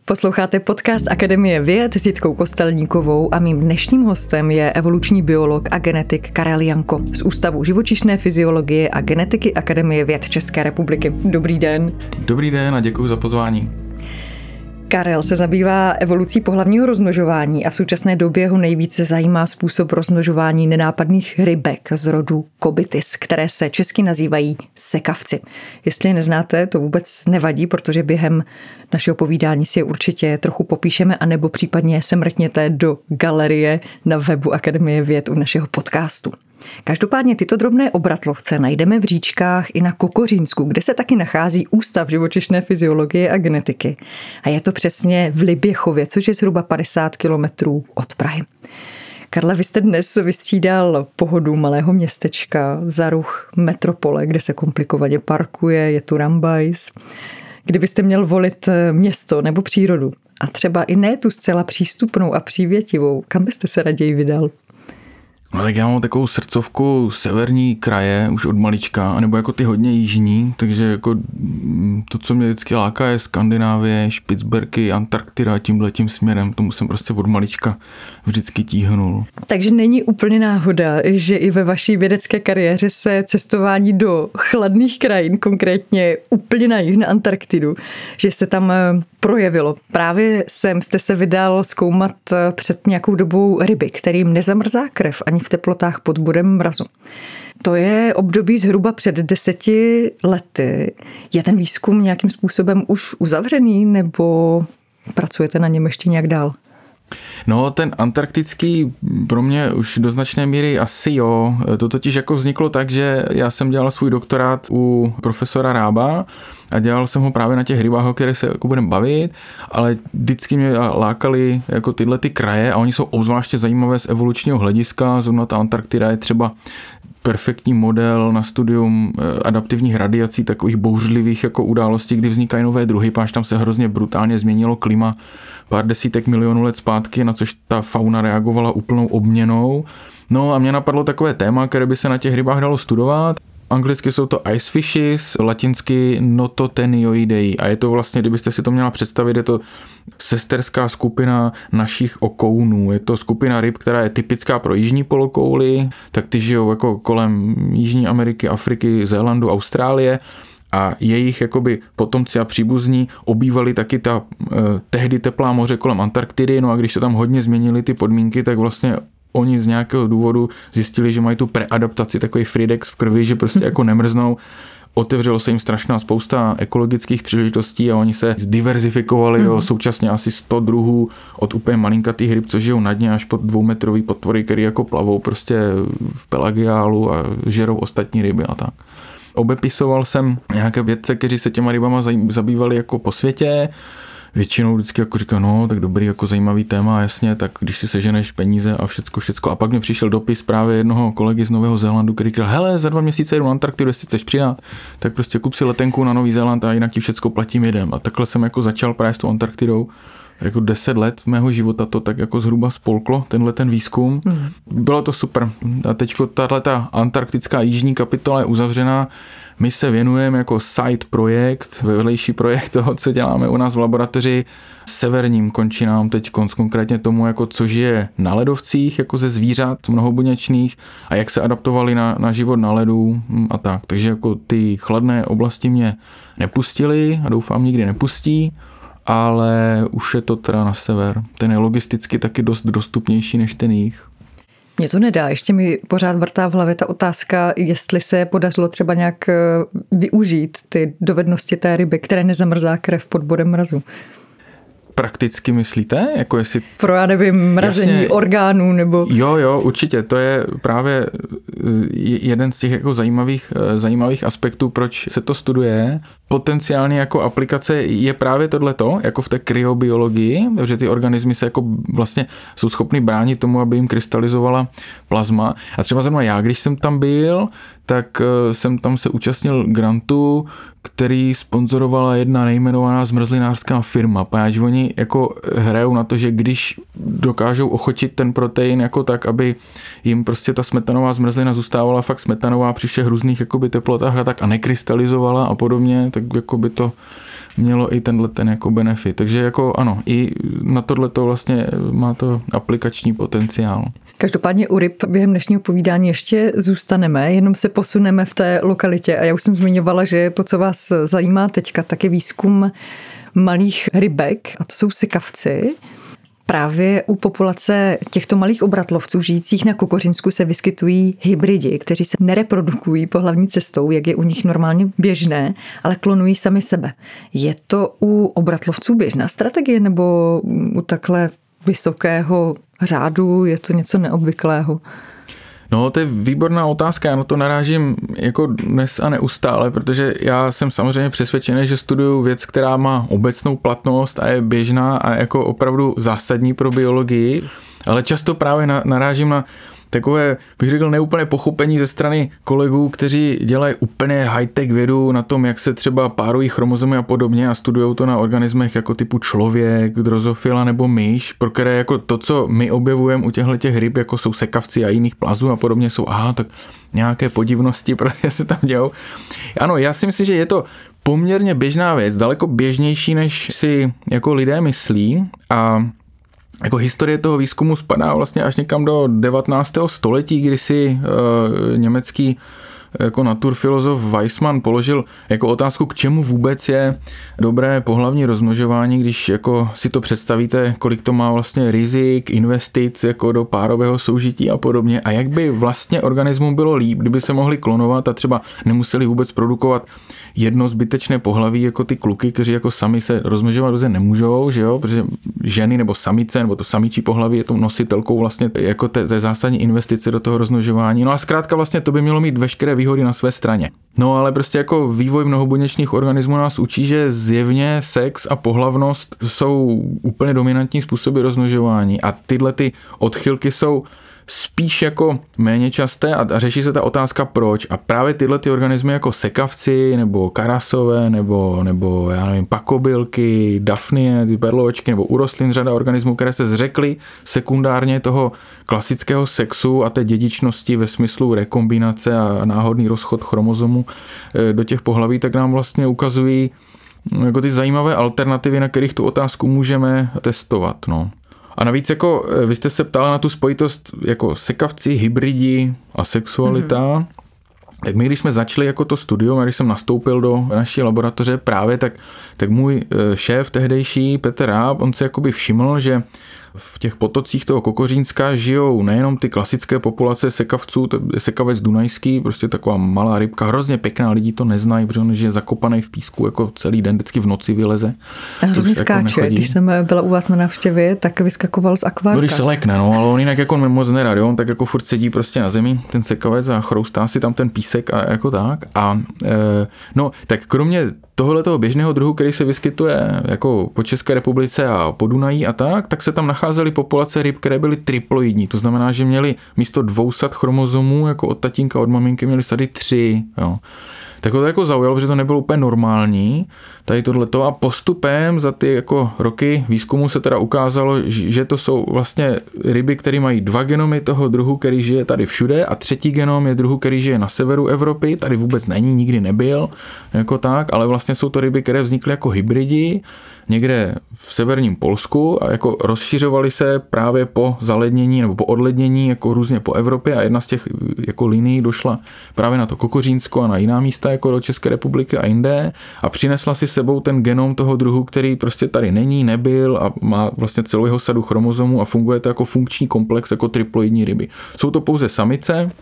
Posloucháte podcast Akademie věd s Jitkou Kostelníkovou a mým dnešním hostem je evoluční biolog a genetik Karel Janko z Ústavu živočišné fyziologie a genetiky Akademie věd České republiky. Dobrý den. Dobrý den a děkuji za pozvání. Karel se zabývá evolucí pohlavního rozmnožování a v současné době ho nejvíce zajímá způsob rozmnožování nenápadných rybek z rodu Cobytis, které se česky nazývají sekavci. Jestli je neznáte, to vůbec nevadí, protože během našeho povídání si je určitě trochu popíšeme, anebo případně se mrkněte do galerie na webu Akademie věd u našeho podcastu. Každopádně tyto drobné obratlovce najdeme v říčkách i na Kokořínsku, kde se taky nachází Ústav živočišné fyziologie a genetiky. A je to přesně v Liběchově, což je zhruba 50 kilometrů od Prahy. Karle, vy jste dnes vystřídal pohodu malého městečka za ruch metropole, kde se komplikovaně parkuje, je tu rambajs. Kdybyste měl volit město nebo přírodu a třeba i ne tu zcela přístupnou a přívětivou, kam byste se raději vydal? No tak já mám takovou srdcovku severní kraje už od malička, anebo jako ty hodně jižní, takže jako to, co mě vždycky láká, je Skandinávie, Špicberky, Antarktida, tímhletím směrem, tomu jsem prostě od malička vždycky tíhnul. Takže není úplně náhoda, že i ve vaší vědecké kariéře se cestování do chladných krajin, konkrétně úplně na jih, na Antarktidu, že se tam projevilo. Právě sem jste se vydal zkoumat před nějakou dobou ryby, kterým nezamrzá krev ani v teplotách pod bodem mrazu. To je období zhruba před 10 lety. Je ten výzkum nějakým způsobem už uzavřený nebo pracujete na něm ještě nějak dál? No, ten antarktický pro mě už do značné míry asi jo. To totiž jako vzniklo tak, že já jsem dělal svůj doktorát u profesora Rába a dělal jsem ho právě na těch rybách, o kterých se jako budeme bavit, ale vždycky mě lákaly jako tyhle ty kraje a oni jsou obzvláště zajímavé z evolučního hlediska. Zrovna ta Antarktida je třeba perfektní model na studium adaptivních radiací, takových bouřlivých jako událostí, kdy vznikají nové druhy, páč tam se hrozně brutálně změnilo klima pár desítek milionů let zpátky, na což ta fauna reagovala úplnou obměnou. No a mě napadlo takové téma, které by se na těch rybách dalo studovat. Anglicky jsou to ice fishes, latinsky Nototenioidei a je to vlastně, kdybyste si to měla představit, je to sesterská skupina našich okounů. Je to skupina ryb, která je typická pro jižní polokouli, tak ty žijou jako kolem Jižní Ameriky, Afriky, Zélandu, Austrálie a jejich jakoby potomci a příbuzní obývali taky ta tehdy teplá moře kolem Antarktidy, no a když se tam hodně změnily ty podmínky, tak vlastně oni z nějakého důvodu zjistili, že mají tu preadaptaci, takový Fridex v krvi, že prostě jako nemrznou. Otevřelo se jim strašná spousta ekologických příležitostí a oni se diverzifikovali do současně asi 100 druhů od úplně malinkatých ryb, co žijou na dně, až po 2metrový potvory, který jako plavou prostě v pelagiálu a žerou ostatní ryby a tak. Obepisoval jsem nějaké vědce, kteří se těma rybama zabývali jako po světě. Většinou vždycky jako říká, no tak dobrý, jako zajímavý téma, jasně, tak když si seženeš peníze a všecko. A pak mi přišel dopis právě jednoho kolegy z Nového Zélandu, který říkal, hele, za 2 měsíce jedu na Antarktidu, jestli chceš přidat, tak prostě kup si letenku na Nový Zéland a jinak ti všecko platím, jedem. A takhle jsem jako začal právě s tou Antarktidou. Jako 10 let mého života to tak jako zhruba spolklo, ten výzkum. Bylo to super. A teďko tato antarktická jižní kapitola je uzavřená. My se věnujeme jako side projekt, vedlejší projekt toho, co děláme u nás v laboratoři severním končinám, teď konkrétně tomu, jako co žije na ledovcích, jako ze zvířat mnohobuněčných a jak se adaptovali na život na ledu a tak. Takže jako ty chladné oblasti mě nepustily a doufám nikdy nepustí, ale už je to teda na sever. Ten je logisticky taky dost dostupnější než ten jih. Mně to nedá, ještě mi pořád vrtá v hlavě ta otázka, jestli se podařilo třeba nějak využít ty dovednosti té ryby, které nezamrzá krev pod bodem mrazu. Prakticky myslíte? Jako jestli... Pro, já nevím, mrazení orgánů nebo... Jo, určitě. To je právě jeden z těch jako zajímavých aspektů, proč se to studuje. Potenciálně jako aplikace je právě tohleto, jako v té kryobiologii, protože ty organismy se jako vlastně jsou schopny bránit tomu, aby jim krystalizovala plazma. A třeba zrovna já, když jsem tam byl, tak jsem tam se účastnil grantu, který sponzorovala jedna nejmenovaná zmrzlinářská firma. Protože oni jako hrajou na to, že když dokážou ochočit ten protein jako tak, aby jim prostě ta smetanová zmrzlina zůstávala fakt smetanová při všech různých jakoby teplotách a tak a nekrystalizovala a podobně, tak jako by to mělo i ten jako benefit. Takže jako ano, i na tohleto vlastně má to aplikační potenciál. Každopádně u ryb během dnešního povídání ještě zůstaneme, jenom se posuneme v té lokalitě. A já už jsem zmiňovala, že to, co vás zajímá teďka, tak je výzkum malých rybek, a to jsou sykavci. Právě u populace těchto malých obratlovců žijících na Kokořinsku se vyskytují hybridi, kteří se nereprodukují pohlavní cestou, jak je u nich normálně běžné, ale klonují sami sebe. Je to u obratlovců běžná strategie nebo u takhle vysokého řádu je to něco neobvyklého? No, to je výborná otázka, já na to narážím jako dnes a neustále, protože já jsem samozřejmě přesvědčený, že studuju věc, která má obecnou platnost a je běžná a jako opravdu zásadní pro biologii, ale často právě narážím na takové, bych řekl, neúplné pochopení ze strany kolegů, kteří dělají úplně high-tech vědu na tom, jak se třeba párují chromozomy a podobně a studujou to na organismech jako typu člověk, drozofila nebo myš, pro které jako to, co my objevujeme u těchto ryb, jako jsou sekavci a jiných plazů a podobně, jsou tak nějaké podivnosti prostě se tam dějou. Ano, já si myslím, že je to poměrně běžná věc, daleko běžnější, než si jako lidé myslí a jako historie toho výzkumu spadá vlastně až někam do 19. století, kdy si německý jako naturfilozof Weissmann položil jako otázku, k čemu vůbec je dobré pohlavní rozmnožování, když jako si to představíte, kolik to má vlastně rizik, investic jako do párového soužití a podobně a jak by vlastně organismu bylo líp, kdyby se mohli klonovat a třeba nemuseli vůbec produkovat jedno zbytečné pohlaví jako ty kluky, kteří jako sami se rozmnožovat dobře nemůžou, že jo, protože ženy nebo samice nebo to samičí pohlaví je tou nositelkou vlastně jako té zásadní investice do toho rozmnožování. No a zkrátka vlastně to by mělo mít veškeré výhody na své straně. No ale prostě jako vývoj mnohobuněčných organismů nás učí, že zjevně sex a pohlavnost jsou úplně dominantní způsoby rozmnožování a tyhle ty odchylky jsou spíš jako méně časté a řeší se ta otázka proč. A právě tyhle ty organismy jako sekavci nebo karasové nebo já nevím, pakobylky, dafnie, ty berlovačky nebo u rostlin řada organismů, které se zřekly sekundárně toho klasického sexu a té dědičnosti ve smyslu rekombinace a náhodný rozchod chromozomů do těch pohlaví, tak nám vlastně ukazují jako ty zajímavé alternativy, na kterých tu otázku můžeme testovat. No. A navíc jako vy jste se ptala na tu spojitost jako sekavci, hybridi a sexualita, tak my, když jsme začali jako to studium, a když jsem nastoupil do naší laboratoře právě, tak můj šéf tehdejší, Petr Ráb, on se jakoby všiml, že v těch potocích toho Kokořínska žijou nejenom ty klasické populace sekavců, sekavec dunajský, prostě taková malá rybka, hrozně pěkná, lidi to neznají, protože on žije zakopaný v písku, jako celý den, vždycky v noci vyleze. A hrozně skáče, jako když jsem byla u vás na návštěvě, tak vyskakoval z akvárka. No, když se lekne, no, ale on jinak jako moc nerad, jo, on tak jako furt sedí prostě na zemi, ten sekavec a chroustá si tam ten písek a jako tak. A no, tak kromě tohoto běžného druhu, který se vyskytuje jako po České republice a po Dunají a tak se tam nacházely populace ryb, které byly triploidní. To znamená, že měly místo 200 chromozomů jako od tatínka, od maminky měly sady 3. Jo. Tak to jako zaujalo, protože to nebylo úplně normální, tady tohleto a postupem za ty jako roky výzkumu se teda ukázalo, že to jsou vlastně ryby, které mají 2 genomy toho druhu, který žije tady všude a 3. genom je druhu, který žije na severu Evropy, tady vůbec není, nikdy nebyl, jako tak, ale vlastně jsou to ryby, které vznikly jako hybridi někde v severním Polsku a jako rozšiřovaly se právě po zalednění nebo po odlednění jako různě po Evropě a jedna z těch jako linií došla právě na to Kokořínsko a na jiná místa jako do České republiky a jinde a přinesla si sebou ten genom toho druhu, který prostě tady není, nebyl a má vlastně celou jeho sadu chromozomů a funguje to jako funkční komplex jako triploidní ryby. Jsou to pouze samice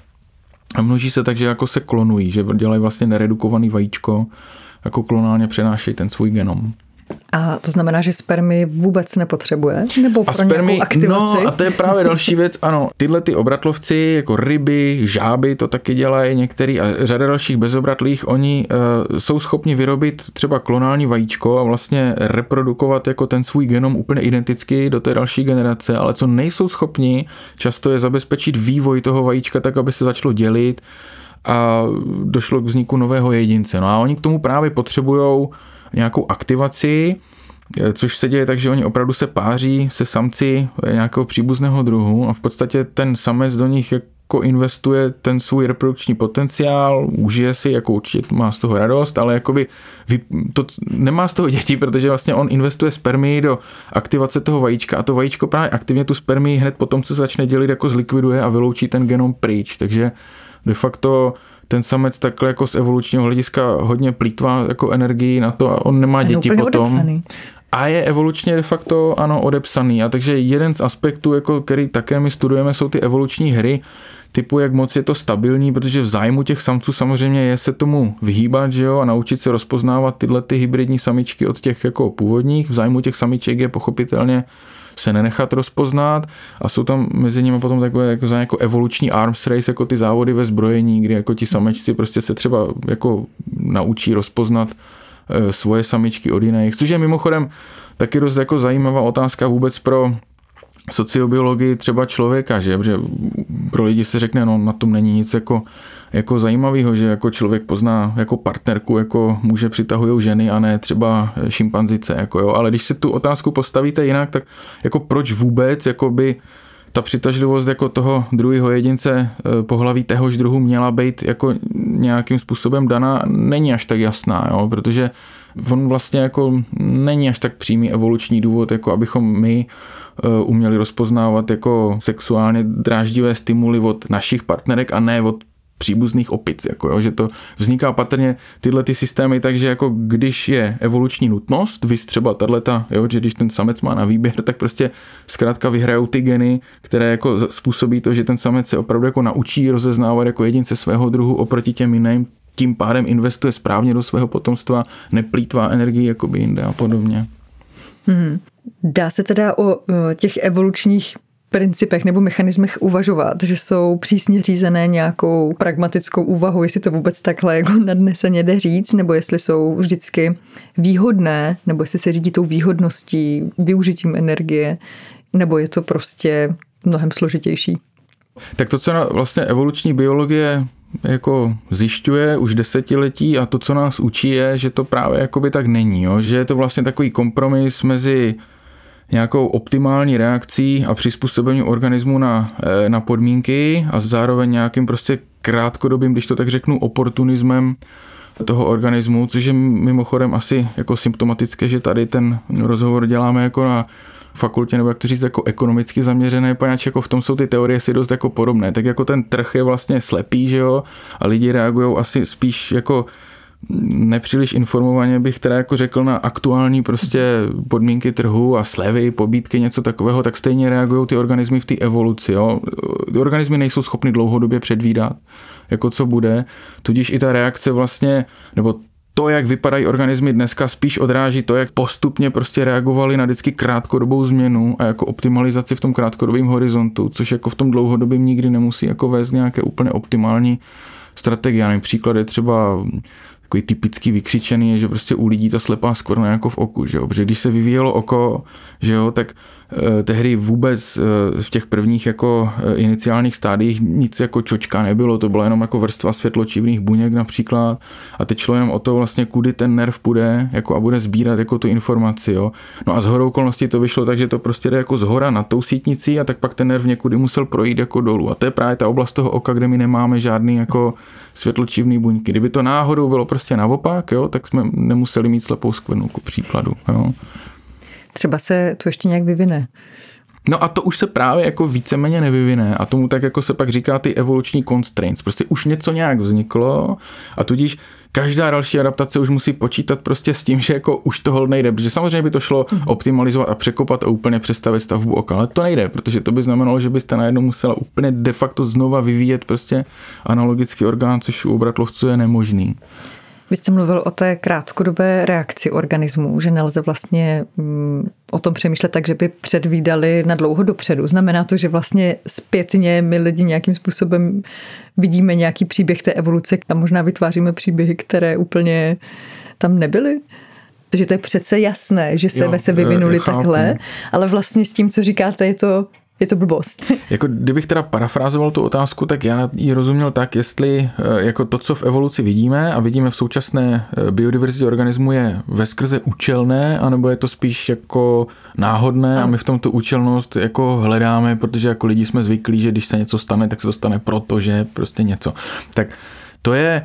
a množí se tak, že jako se klonují, že dělají vlastně neredukovaný vajíčko, jako klonálně přenášejí ten svůj genom. A to znamená, že spermy vůbec nepotřebuje? Nebo pro nějakou aktivaci? No a to je právě další věc. Ano, tyhle ty obratlovci, jako ryby, žáby, to taky dělají některý a řada dalších bezobratlých, oni jsou schopni vyrobit třeba klonální vajíčko a vlastně reprodukovat jako ten svůj genom úplně identicky do té další generace, ale co nejsou schopni, často je zabezpečit vývoj toho vajíčka tak, aby se začalo dělit a došlo k vzniku nového jedince. No a oni k tomu právě potřebujou nějakou aktivaci, což se děje tak, že oni opravdu se páří se samci nějakého příbuzného druhu a v podstatě ten samec do nich jako investuje ten svůj reprodukční potenciál, užije si, jako určitě má z toho radost, ale jakoby nemá z toho děti, protože vlastně on investuje spermii do aktivace toho vajíčka a to vajíčko právě aktivně tu spermii hned potom, co se začne dělit, jako zlikviduje a vyloučí ten genom pryč. Takže de facto ten samec takhle jako z evolučního hlediska hodně plýtvá jako energii na to a on nemá děti potom. Odepsaný. A je evolučně de facto ano odepsaný. A takže jeden z aspektů, jako který také my studujeme, jsou ty evoluční hry, typu jak moc je to stabilní, protože v zájmu těch samců samozřejmě je se tomu vyhýbat, že jo, a naučit se rozpoznávat tyhle ty hybridní samičky od těch jako původních. V zájmu těch samiček je pochopitelně se nenechat rozpoznat a jsou tam mezi nimi potom takové jako evoluční arms race, jako ty závody ve zbrojení, kdy jako ti samečci prostě se třeba jako naučí rozpoznat svoje samičky od jiných, což je mimochodem taky dost jako zajímavá otázka vůbec pro sociobiologii třeba člověka, že? Protože pro lidi se řekne, no na tom není nic jako zajímavého, že jako člověk pozná jako partnerku, jako muže přitahují ženy a ne třeba šimpanzice, jako jo, ale když si tu otázku postavíte jinak, tak jako proč vůbec jakoby ta přitažlivost jako toho druhého jedince pohlaví téhož druhu měla být jako nějakým způsobem daná, není až tak jasná, jo, protože on vlastně jako není až tak přímý evoluční důvod, jako abychom my uměli rozpoznávat jako sexuálně dráždivé stimuly od našich partnerek a ne od příbuzných opic, jako jo, že to vzniká patrně tyhle ty systémy, takže jako když je evoluční nutnost, vys třeba tato, jo, že když ten samec má na výběr, tak prostě zkrátka vyhrajou ty geny, které jako způsobí to, že ten samec se opravdu jako naučí rozeznávat jako jedince svého druhu oproti těm jiným, tím pádem investuje správně do svého potomstva, neplýtvá energii jakoby jinde a podobně. Dá se teda o těch evolučních principech nebo mechanismech uvažovat, že jsou přísně řízené nějakou pragmatickou úvahou, jestli to vůbec takhle jako nadneseně jde říct, nebo jestli jsou vždycky výhodné, nebo jestli se řídí tou výhodností, využitím energie, nebo je to prostě mnohem složitější. Tak to, co vlastně evoluční biologie jako zjišťuje už desetiletí a to, co nás učí, je, že to právě jakoby tak není, jo? Že je to vlastně takový kompromis mezi nějakou optimální reakcí a přizpůsobením organismu na podmínky a zároveň nějakým prostě krátkodobým, když to tak řeknu, oportunismem toho organismu, což je mimochodem asi jako symptomatické, že tady ten rozhovor děláme jako na fakultě, nebo jak to říct, jako ekonomicky zaměřené, poněvadž jako v tom jsou ty teorie si dost jako podobné. Tak jako ten trh je vlastně slepý, že jo, a lidi reagují asi spíš jako nepříliš informovaně bych teda jako řekl na aktuální prostě podmínky trhu a slevy, pobídky, něco takového, tak stejně reagují ty organismy v té evoluci. Jo. Ty organismy nejsou schopny dlouhodobě předvídat, jako co bude, tudíž i ta reakce vlastně, nebo to, jak vypadají organismy dneska, spíš odráží to, jak postupně prostě reagovali na vždycky krátkodobou změnu a jako optimalizaci v tom krátkodobém horizontu, což jako v tom dlouhodobém nikdy nemusí jako vést nějaké úplně optimální strategie. Příklad je třeba takový typický vykřičený je, že prostě u lidí ta slepá skvrna jako v oku, že jo? Protože když se vyvíjelo oko, že jo, tak tehdy vůbec v těch prvních jako iniciálních stádiích nic jako čočka nebylo, to byla jenom jako vrstva světločivných buněk například a teď šlo jenom o to vlastně, kudy ten nerv půjde jako a bude sbírat jako tu informaci, jo. No a shodou okolností to vyšlo tak, že to prostě jde jako zhora nad tou sítnicí a tak pak ten nerv někudy musel projít jako dolů a to je právě ta oblast toho oka, kde my nemáme žádný jako světločivný buňky. Kdyby to náhodou bylo prostě naopak, jo, tak jsme nemuseli mít slepou skvrnu, ku příkladu, jo. Třeba se to ještě nějak vyvine. No a to už se právě jako víceméně nevyvine a tomu tak jako se pak říká ty evoluční constraints. Prostě už něco nějak vzniklo a tudíž každá další adaptace už musí počítat prostě s tím, že jako už toho nejde, protože samozřejmě by to šlo optimalizovat a překopat a úplně přestavit stavbu oka, ale to nejde, protože to by znamenalo, že byste najednou musela úplně de facto znova vyvíjet prostě analogický orgán, což u obratlovců je nemožný. Vy jste mluvil o té krátkodobé reakci organismů, že nelze vlastně o tom přemýšlet tak, že by předvídali na dlouho dopředu. Znamená to, že vlastně zpětně my lidi nějakým způsobem vidíme nějaký příběh té evoluce a možná vytváříme příběhy, které úplně tam nebyly? Takže to je přece jasné, že se vyvinuli takhle, ale vlastně s tím, co říkáte, je to je to blbost. Jako kdybych teda parafrázoval tu otázku, tak já ji rozuměl tak, jestli jako to, co v evoluci vidíme a vidíme v současné biodiverzitě organismu, je veskrze účelné, anebo je to spíš jako náhodné a my v tom tu účelnost jako hledáme, protože jako lidi jsme zvyklí, že když se něco stane, tak se to stane protože prostě něco. Tak to je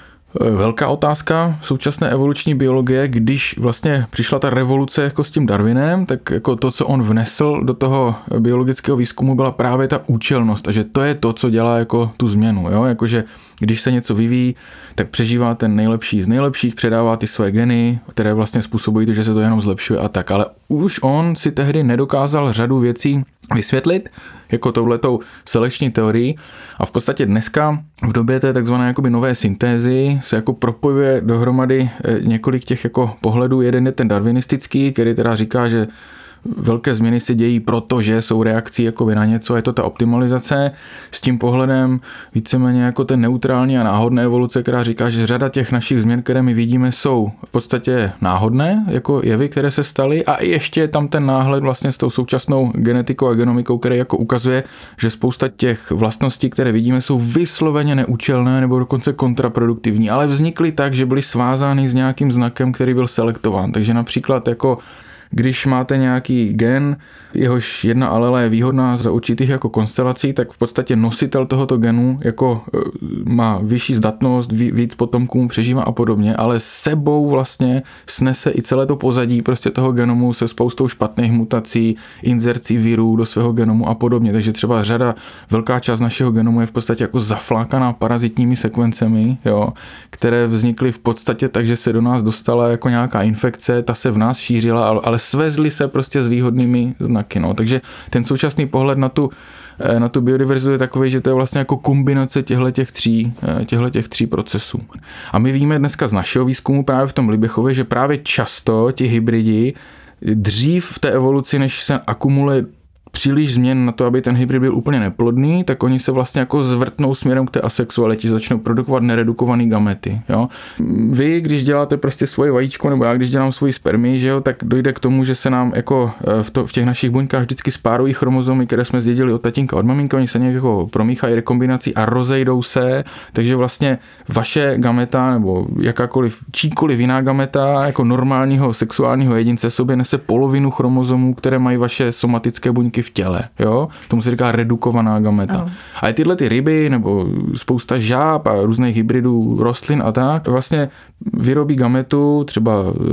velká otázka současné evoluční biologie, když vlastně přišla ta revoluce jako s tím Darwinem, tak jako to, co on vnesl do toho biologického výzkumu, byla právě ta účelnost a že to je to, co dělá jako tu změnu, jo? Jakože když se něco vyvíjí, tak přežívá ten nejlepší z nejlepších, předává ty své geny, které vlastně způsobují to, že se to jenom zlepšuje a tak, ale už on si tehdy nedokázal řadu věcí vysvětlit, jako touhletou selekční teorii a v podstatě dneska v době té takzvané jakoby nové syntézy se jako propojuje dohromady několik těch jako pohledů. Jeden je ten darwinistický, který teda říká, že velké změny se dějí, protože jsou reakcí jako na něco, je to ta optimalizace s tím pohledem víceméně jako ten neutrální a náhodné evoluce, která říká, že řada těch našich změn, které my vidíme, jsou v podstatě náhodné, jako jevy, které se staly a ještě je tam ten náhled vlastně s tou současnou genetikou a genomikou, který jako ukazuje, že spousta těch vlastností, které vidíme, jsou vysloveně neúčelné nebo dokonce kontraproduktivní, ale vznikly tak, že byly svázány s nějakým znakem, který byl selektován. Takže například jako když máte nějaký gen, jehož jedna alela je výhodná za určitých jako konstelací, tak v podstatě nositel tohoto genu jako má vyšší zdatnost, víc potomků přežívá a podobně, ale sebou vlastně snese i celé to pozadí prostě toho genomu se spoustou špatných mutací, inzercí virů do svého genomu a podobně. Takže třeba velká část našeho genomu je v podstatě jako zaflákaná parazitními sekvencemi, jo, které vznikly v podstatě tak, že se do nás dostala jako nějaká infekce, ta se v nás šířila, ale svezli se prostě s výhodnými znaky. No. Takže ten současný pohled na tu biodiverzitu je takový, že to je vlastně jako kombinace těchto tří procesů. A my víme dneska z našeho výzkumu právě v tom Libechově, že právě často ti hybridi dřív v té evoluci, než se akumuluje příliš změn na to, aby ten hybrid byl úplně neplodný, tak oni se vlastně jako zvrtnou směrem k té asexualitě, začnou produkovat neredukované gamety. Jo? Vy, když děláte prostě svoje vajíčko, nebo já, když dělám svůj spermii, že jo, tak dojde k tomu, že se nám jako v těch našich buňkách vždycky spárují chromozomy, které jsme zdědili od tatínka, od maminky, oni se nějak jako promíchají rekombinací a rozejdou se, takže vlastně vaše gameta nebo číkoliv jiná gameta jako normálního sexuálního jedince sobě nese polovinu chromozomů, které mají vaše somatické buňky v těle, jo? Tomu se říká redukovaná gameta. Ano. A tyhle ty ryby nebo spousta žáb a různých hybridů rostlin a tak vlastně vyrobí gametu, třeba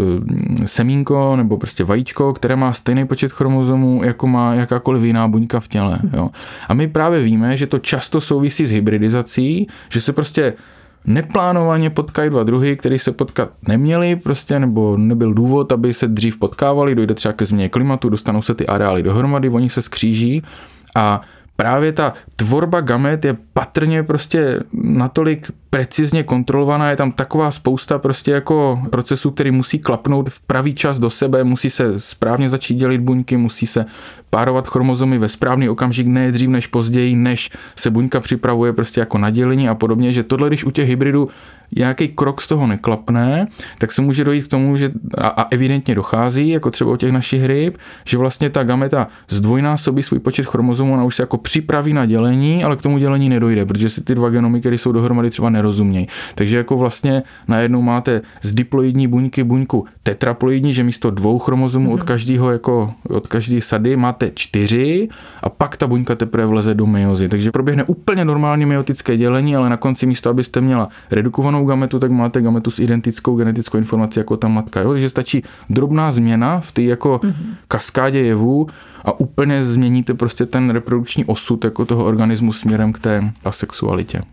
semínko nebo prostě vajíčko, které má stejný počet chromozomů, jako má jakákoliv jiná buňka v těle, jo? A my právě víme, že to často souvisí s hybridizací, že se prostě neplánovaně potkají dva druhy, který se potkat neměli prostě, nebo nebyl důvod, aby se dřív potkávali, dojde třeba ke změně klimatu, dostanou se ty areály dohromady, oni se skříží a právě ta tvorba gamet je patrně prostě natolik precizně kontrolovaná, je tam taková spousta prostě jako procesů, který musí klapnout v pravý čas do sebe, musí se správně začít dělit buňky, musí se párovat chromozomy ve správný okamžik, ne dřív než později, než se buňka připravuje prostě jako na dělení a podobně, že tohle, když u těch hybridů nějaký krok z toho neklapne, tak se může dojít k tomu, že a evidentně dochází, jako třeba u těch našich ryb, že vlastně ta gameta zdvojnásobí svůj počet chromozomů, ona už se jako připraví na dělení, ale k tomu dělení nedojde, protože si ty dva genomy, které jsou dohromady, třeba nerozumějí. Takže jako vlastně najednou máte z diploidní buňky buňku tetraploidní, že místo 2 chromozomů od každé sady máte 4 a pak ta buňka teprve vleze do meiozy. Takže proběhne úplně normální meiotické dělení, ale na konci místo, abyste měla redukovanou gametu, tak máte gametu s identickou genetickou informací jako ta matka. Jo? Takže stačí drobná změna v té jako kaskádě jevů a úplně změníte prostě ten reprodukční osud jako toho organismu směrem k té asexualitě.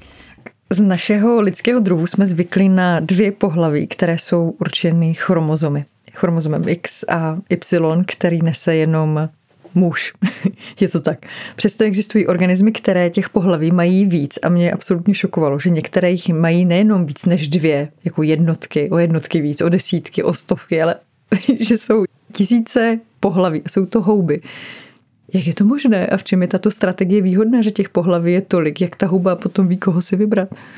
Z našeho lidského druhu jsme zvykli na 2 pohlaví, které jsou určeny chromozomy. Chromozomem X a Y, který nese jenom muž. Je to tak. Přesto existují organismy, které těch pohlaví mají víc a mě absolutně šokovalo, že některé jich mají nejenom víc než 2, jako jednotky, o jednotky víc, o desítky, o stovky, ale že jsou tisíce pohlaví a jsou to houby. Jak je to možné a v čem je tato strategie výhodná, že těch pohlaví je tolik? Jak ta houba potom ví, koho si vybrat?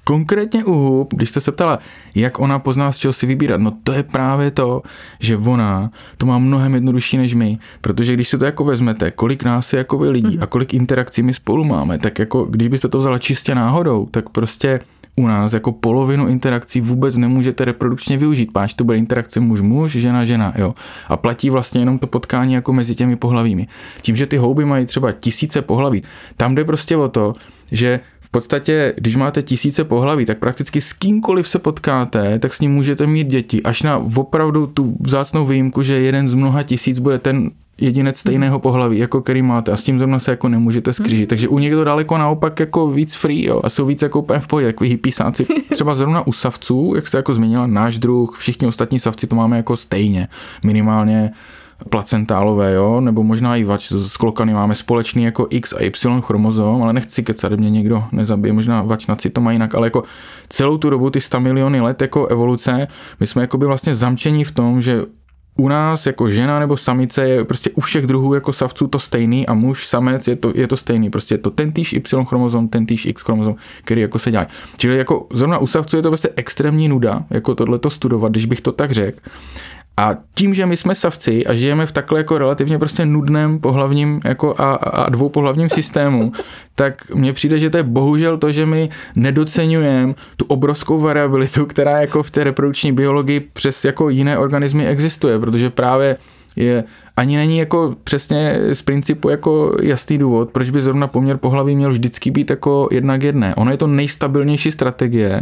konkrétně u hub, když jste se ptala, jak ona pozná, z čeho si vybírat, no to je právě to, že ona to má mnohem jednodušší než my, protože když si to jako vezmete, kolik nás je jako lidí a kolik interakcí my spolu máme, tak jako když byste to vzala čistě náhodou, tak prostě u nás jako polovinu interakcí vůbec nemůžete reprodukčně využít, páč to bude interakce muž-muž, žena-žena, jo. A platí vlastně jenom to potkání jako mezi těmi pohlavími. Tím, že ty houby mají třeba tisíce pohlaví, tam jde prostě o to, že v podstatě, když máte tisíce pohlaví, tak prakticky s kýmkoliv se potkáte, tak s ním můžete mít děti, až na opravdu tu vzácnou výjimku, že jeden z mnoha tisíc bude ten jedinec stejného pohlaví, jako který máte, a s tím zrovna se jako nemůžete skřížit. Takže u nich to daleko naopak jako víc free, jo, a jsou víc jako úplně v pohodě, takový hippiesáci. Třeba zrovna u savců, jak jste jako zmínila, náš druh, všichni ostatní savci to máme jako stejně, minimálně placentálové, jo, nebo možná i vač s klokany máme společný jako X a Y chromozom, ale nechci kecat, mě někdo nezabije, možná vačnaci to mají jinak, ale jako celou tu dobu, ty 100 miliony let jako evoluce, my jsme jako by vlastně zamčení v tom, že u nás jako žena nebo samice je prostě u všech druhů jako savců to stejný a muž, samec je to stejný. Prostě je to tentýž Y chromozom, tentýž X chromozom, který jako se dělají. Čili jako zrovna u savců je to prostě extrémní nuda, jako tohleto studovat, když bych to tak řekl. A tím, že my jsme savci a žijeme v takhle jako relativně prostě nudném pohlavním jako a dvoupohlavním systému, tak mně přijde, že to je bohužel to, že my nedoceňujeme tu obrovskou variabilitu, která jako v té reprodukční biologii přes jako jiné organismy existuje, protože právě ani není jako přesně z principu jako jasný důvod, proč by zrovna poměr pohlaví měl vždycky být jako 1:1. Ono je to nejstabilnější strategie,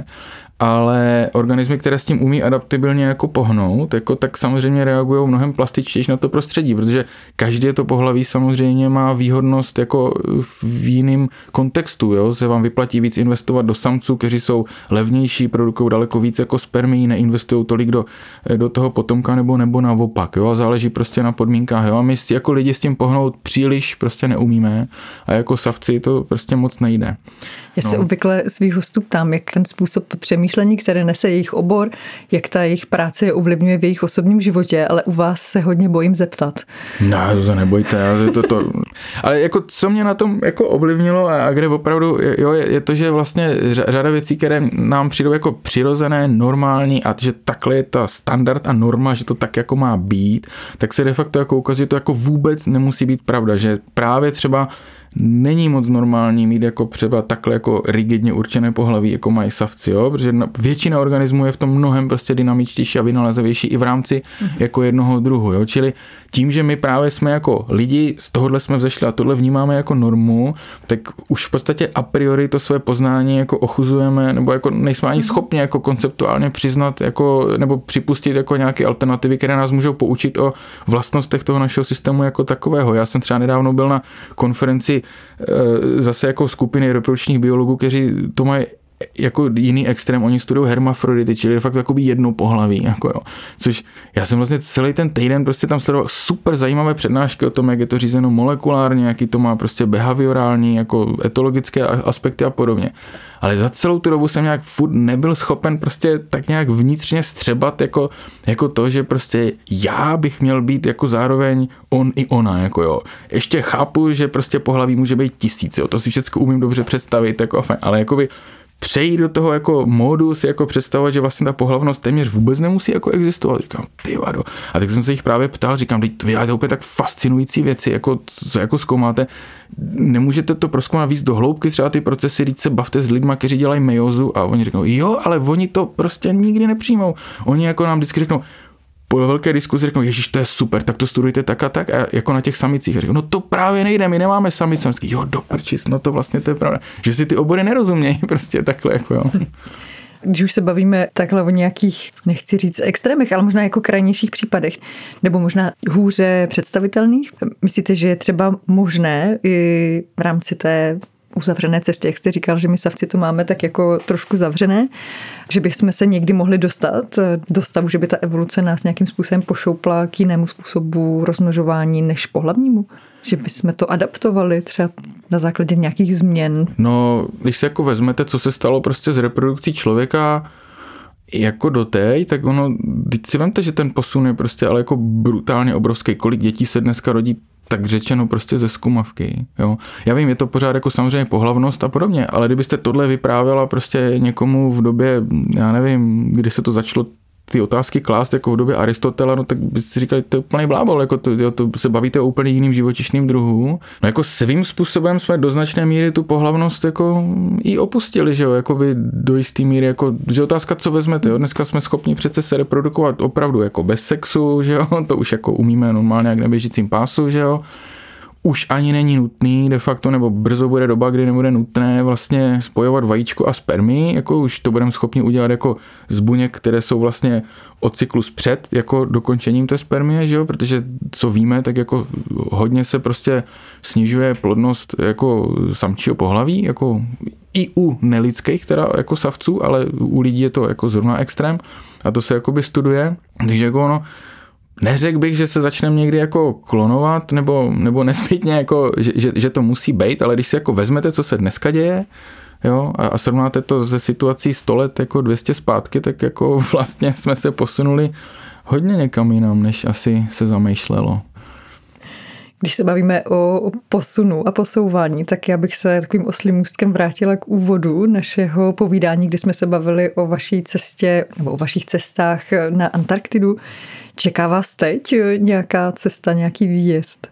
ale organismy, které s tím umí adaptabilně jako pohnout, jako tak samozřejmě reagují mnohem plastičtěji na to prostředí, protože každé to pohlaví samozřejmě má výhodnost jako v jiném kontextu, jo? Se vám vyplatí víc investovat do samců, kteří jsou levnější, produkují daleko víc jako spermií, neinvestují tolik do toho potomka nebo naopak, jo? A záleží prostě na podmínkách, jo? A my jako lidi s tím pohnout příliš prostě neumíme a jako savci to prostě moc nejde. Já se obvykle svých hostů ptám, jak ten způsob přemýšlení, které nese jejich obor, jak ta jejich práce je ovlivňuje v jejich osobním životě, ale u vás se hodně bojím zeptat. No, to se nebojte. Ale jako co mě na tom jako ovlivnilo a kde opravdu jo, je to, že vlastně řada věcí, které nám přijdou jako přirozené, normální a že takhle je ta standard a norma, že to tak jako má být, tak se de facto jako ukazuje, že to jako vůbec nemusí být pravda, že právě třeba není moc normální mít jako třeba takhle jako rigidně určené pohlaví, jako mají savci, jo? Protože většina organismů je v tom mnohem prostě dynamičtější a vynalezavější i v rámci jako jednoho druhu, jo? Čili tím, že my právě jsme jako lidi, z tohohle jsme vzešli a tohle vnímáme jako normu, tak už v podstatě a priori to své poznání jako ochuzujeme, nebo jako nejsme ani schopni jako konceptuálně přiznat jako, nebo připustit jako nějaké alternativy, které nás můžou poučit o vlastnostech toho našeho systému jako takového. Já jsem třeba nedávno byl na konferenci zase jako skupiny reprodukčních biologů, kteří to mají jako jiný extrém, oni studují hermafrodity, čili de facto jakoby jedno pohlaví, jako jo. Což já jsem vlastně celý ten týden prostě tam sledoval super zajímavé přednášky o tom, jak je to řízeno molekulárně, jaký to má prostě behaviorální, jako etologické aspekty a podobně. Ale za celou tu dobu jsem nějak furt nebyl schopen prostě tak nějak vnitřně střebat jako to, že prostě já bych měl být jako zároveň on i ona, jako jo. Ještě chápu, že prostě pohlaví může být 1000, jo. To si všechno umím dobře představit, jako, ale jakoby přejít do toho jako módu si jako představovat, že vlastně ta pohlavnost téměř vůbec nemusí jako existovat. Říkám, ty vado. A tak jsem se jich právě ptal, říkám, vy děláte úplně tak fascinující věci, jako co jako zkoumáte. Nemůžete to prozkoumat víc do hloubky, třeba ty procesy, když se bavte s lidma, kteří dělají meiozu a oni řeknou, jo, ale oni to prostě nikdy nepřijmou. Oni jako nám vždycky řeknou, po velké diskuzi řeknou, ježiš, to je super, tak to studujte tak a tak, a jako na těch samicích. Řeknou, no to právě nejde, my nemáme samice. Jo, do prčis, no to vlastně to je pravda. Že si ty obory nerozumějí, prostě takhle, jako jo. Když už se bavíme takhle o nějakých, nechci říct extrémech, ale možná jako krajnějších případech, nebo možná hůře představitelných, myslíte, že je třeba možné i v rámci té uzavřené cestě, jak jste říkal, že my savci to máme tak jako trošku zavřené, že bychom se někdy mohli dostat do stavu, že by ta evoluce nás nějakým způsobem pošoupla k jinému způsobu rozmnožování než pohlavnímu? Že bychom to adaptovali třeba na základě nějakých změn? No, když si jako vezmete, co se stalo prostě s reprodukcí člověka jako doteď, tak ono, teď si vemte, že ten posun je prostě ale jako brutálně obrovský. Kolik dětí se dneska rodí tak řečeno prostě ze zkumavky. Jo. Já vím, je to pořád jako samozřejmě pohlavnost a podobně, ale kdybyste tohle vyprávěla prostě někomu v době, já nevím, kdy se to začalo ty otázky klást jako v době Aristotela, no tak byste si říkali, to je úplný blábol, jako to se bavíte o úplně jiným živočišným druhu. No jako svým způsobem jsme do značné míry tu pohlavnost jako i opustili, že jo, jako by do jistý míry, jako, že otázka, co vezmete, jo, dneska jsme schopni přece se reprodukovat opravdu jako bez sexu, že jo, to už jako umíme normálně jak na běžícím pásu, že jo. Už ani není nutný de facto, nebo brzo bude doba, kdy nebude nutné vlastně spojovat vajíčko a spermii, jako už to budeme schopni udělat jako z buněk, které jsou vlastně od cyklus před jako dokončením té spermie, že jo, protože co víme, tak jako hodně se prostě snižuje plodnost jako samčího pohlaví, jako i u nelidských teda jako savců, ale u lidí je to jako zrovna extrém a to se jakoby studuje, takže jako ono neřekl bych, že se začneme někdy jako klonovat, nebo nezbytně jako, že to musí být, ale když si jako vezmete, co se dneska děje, jo, a srovnáte to ze situací 100 let, jako 200 zpátky, tak jako vlastně jsme se posunuli hodně někam jinam, než asi se zamýšlelo. Když se bavíme o posunu a posouvání, tak já bych se takovým oslím můstkem vrátila k úvodu našeho povídání, kdy jsme se bavili o vaší cestě nebo o vašich cestách na Antarktidu. Čeká vás teď nějaká cesta, nějaký výjezd?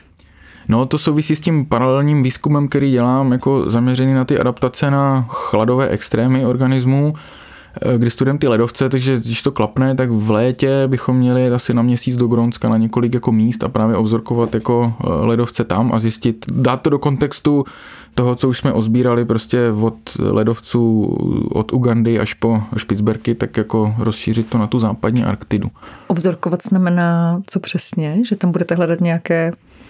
No, to souvisí s tím paralelním výzkumem, který dělám, jako zaměřený na ty adaptace na chladové extrémy organismů, kdy studujeme ty ledovce, takže když to klapne, tak v létě bychom měli asi na měsíc do Grónska na několik jako míst a právě obzorkovat jako ledovce tam a zjistit, dát to do kontextu toho, co už jsme ozbírali prostě od ledovců od Ugandy až po Špicberky, tak jako rozšířit to na tu západní Arktidu. Obzorkovat znamená co přesně? Že tam budete hledat nějaké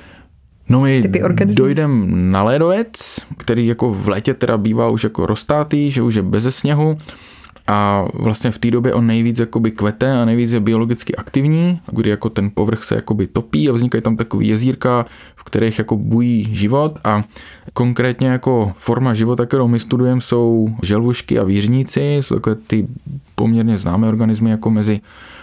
no my dojdeme na ledovec, který jako v létě teda bývá už jako roztátý, že už je beze sněhu a vlastně v té době on nejvíc jakoby kvete a nejvíc je biologicky aktivní, kdy jako ten povrch se jakoby topí a vznikají tam takový jezírka, v kterých jako bují život a konkrétně jako forma života, kterou my studujeme, jsou želvušky a vířníci, jsou takové ty poměrně známé organismy jako mezi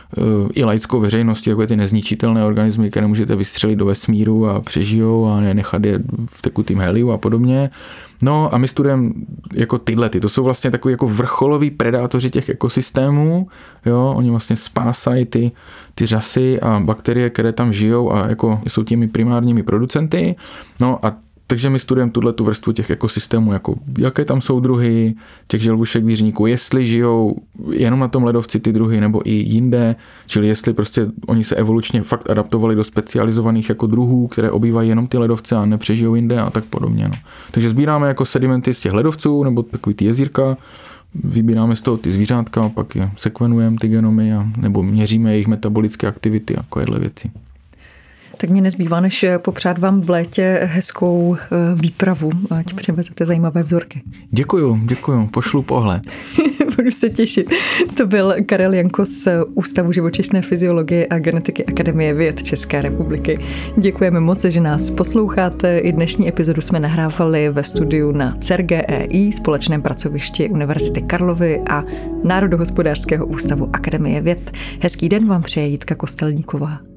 i laickou veřejností, jako ty nezničitelné organismy, které můžete vystřelit do vesmíru a přežijou a nechat je v tekutým heliu a podobně. No a my studujeme jako to jsou vlastně takový jako vrcholoví predátoři těch ekosystémů, jo, oni vlastně spásají ty řasy a bakterie, které tam žijou a jako jsou těmi primárními producenty. No a takže my studujeme tu vrstvu těch ekosystémů, jako jaké tam jsou druhy těch želvušek vířníků, jestli žijou jenom na tom ledovci ty druhy nebo i jinde, čili jestli prostě oni se evolučně fakt adaptovali do specializovaných jako druhů, které obývají jenom ty ledovce a nepřežijou jinde a tak podobně. No. Takže sbíráme jako sedimenty z těch ledovců nebo takový ty jezírka, vybíráme z toho ty zvířátka a pak je sekvenujeme ty genomy a nebo měříme jejich metabolické aktivity a takovéhle věci. Tak mě nezbývá, než popřát vám v létě hezkou výpravu, ať přivezete zajímavé vzorky. Děkuju, pošlu pohled. Budu se těšit. To byl Karel Janko z Ústavu živočišné fyziologie a genetiky Akademie věd České republiky. Děkujeme moc, že nás posloucháte. I dnešní epizodu jsme nahrávali ve studiu na CERGEI, společném pracovišti Univerzity Karlovy a Národohospodářského ústavu Akademie věd. Hezký den vám přeje Jitka Kostelníková.